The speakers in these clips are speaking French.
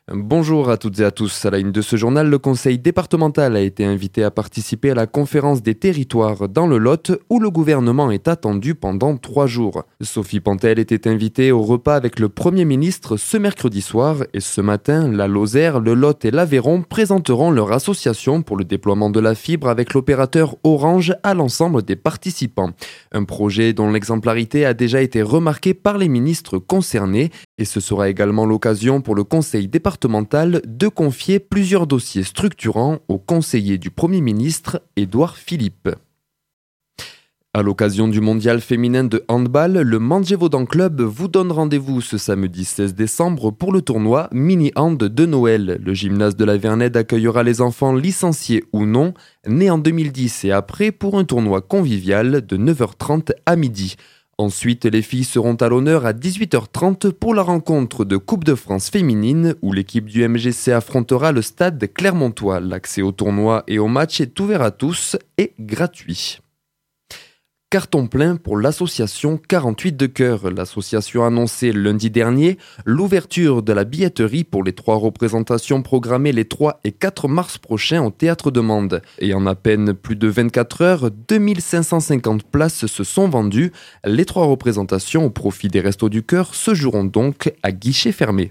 Bonjour à toutes et à tous. À la une de ce journal, le conseil départemental a été invité à participer à la conférence des territoires dans le Lot où le gouvernement est attendu pendant 3 jours. Sophie Pantel était invitée au repas avec le Premier ministre ce mercredi soir et ce matin, la Lozère, le Lot et l'Aveyron présenteront leur association pour le déploiement de la fibre avec l'opérateur Orange à l'ensemble des participants. Un projet dont l'exemplarité a déjà été remarquée par les ministres concernés et ce sera également l'occasion pour le conseil départemental de confier plusieurs dossiers structurants au conseiller du Premier ministre, Édouard Philippe. À l'occasion du mondial féminin de handball, le Mangévaudan Club vous donne rendez-vous ce samedi 16 décembre pour le tournoi Mini-Hand de Noël. Le gymnase de la Vernède accueillera les enfants licenciés ou non, nés en 2010 et après pour un tournoi convivial de 9h30 à midi. Ensuite, les filles seront à l'honneur à 18h30 pour la rencontre de Coupe de France féminine où l'équipe du MGC affrontera le stade Clermontois. L'accès au tournoi et au match est ouvert à tous et gratuit. Carton plein pour l'association 48 de cœur. L'association a annoncé lundi dernier l'ouverture de la billetterie pour les 3 représentations programmées les 3 et 4 mars prochains au Théâtre de Mende. Et en à peine plus de 24 heures, 2550 places se sont vendues. Les 3 représentations au profit des Restos du Cœur se joueront donc à guichet fermé.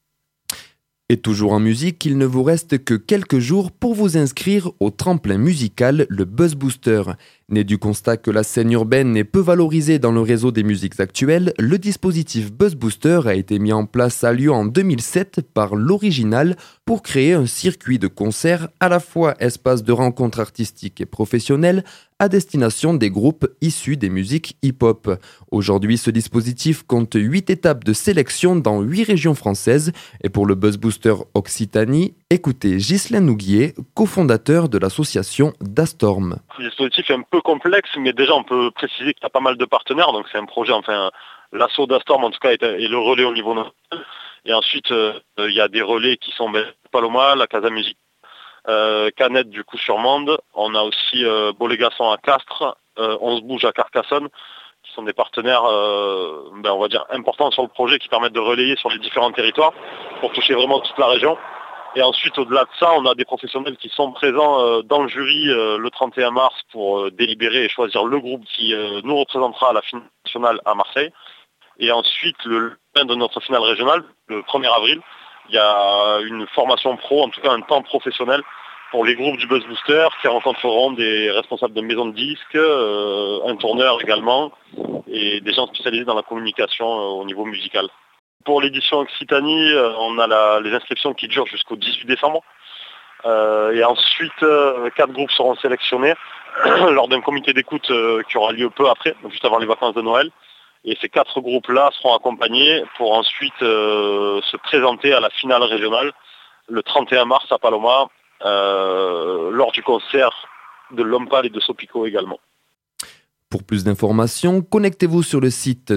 Et toujours en musique, il ne vous reste que quelques jours pour vous inscrire au tremplin musical, le Buzz Booster. Né du constat que la scène urbaine est peu valorisée dans le réseau des musiques actuelles, le dispositif Buzz Booster a été mis en place à Lyon en 2007 par l'Original pour créer un circuit de concerts à la fois espace de rencontres artistiques et professionnelles à destination des groupes issus des musiques hip-hop. Aujourd'hui, ce dispositif compte 8 étapes de sélection dans 8 régions françaises et pour le Buzz Booster Occitanie, écoutez Ghislain Nouguier, cofondateur de l'association Dastorm. Le dispositif est un peu complexe, mais déjà on peut préciser qu'il y a pas mal de partenaires, donc c'est un projet, l'asso Dastorm en tout cas est le relais au niveau national. Et ensuite il y a des relais qui sont Paloma, la Casa Musique, Canette du coup sur Mende, on a aussi Bolégasson à Castres, On se bouge à Carcassonne, qui sont des partenaires on va dire importants sur le projet qui permettent de relayer sur les différents territoires pour toucher vraiment toute la région. Et ensuite, au-delà de ça, on a des professionnels qui sont présents dans le jury le 31 mars pour délibérer et choisir le groupe qui nous représentera à la finale nationale à Marseille. Et ensuite, le lendemain de notre finale régionale, le 1er avril, il y a une formation pro, en tout cas un temps professionnel pour les groupes du Buzz Booster qui rencontreront des responsables de maisons de disques, un tourneur également et des gens spécialisés dans la communication au niveau musical. Pour l'édition Occitanie, on a les inscriptions qui durent jusqu'au 18 décembre. Et ensuite, 4 groupes seront sélectionnés lors d'un comité d'écoute qui aura lieu peu après, donc juste avant les vacances de Noël. Et ces 4 groupes-là seront accompagnés pour ensuite se présenter à la finale régionale le 31 mars à Paloma, lors du concert de Lompal et de Sopico également. Pour plus d'informations, connectez-vous sur le site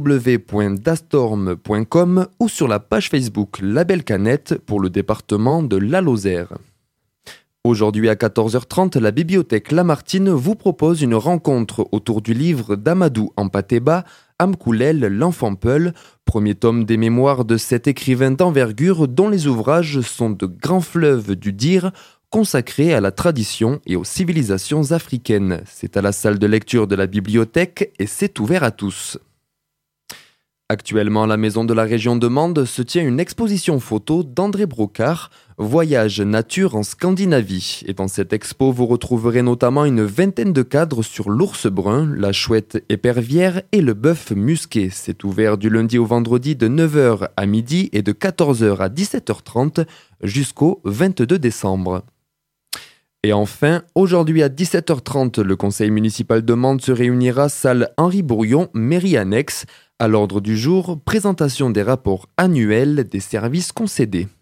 www.dastorm.com ou sur la page Facebook Label Canette pour le département de la Lozère. Aujourd'hui à 14h30, la bibliothèque Lamartine vous propose une rencontre autour du livre d'Amadou Hampâté-Bâ, Amkoulel, l'enfant Peul, premier tome des mémoires de cet écrivain d'envergure dont les ouvrages sont de grands fleuves du dire, consacré à la tradition et aux civilisations africaines. C'est à la salle de lecture de la bibliothèque et c'est ouvert à tous. Actuellement, à la Maison de la Région de Mende se tient une exposition photo d'André Brocard, Voyage nature en Scandinavie. Et dans cette expo, vous retrouverez notamment une vingtaine de cadres sur l'ours brun, la chouette épervière et le bœuf musqué. C'est ouvert du lundi au vendredi de 9h à midi et de 14h à 17h30 jusqu'au 22 décembre. Et enfin, aujourd'hui à 17h30, le conseil municipal de Mende se réunira salle Henri Bourillon, mairie annexe. À l'ordre du jour, présentation des rapports annuels des services concédés.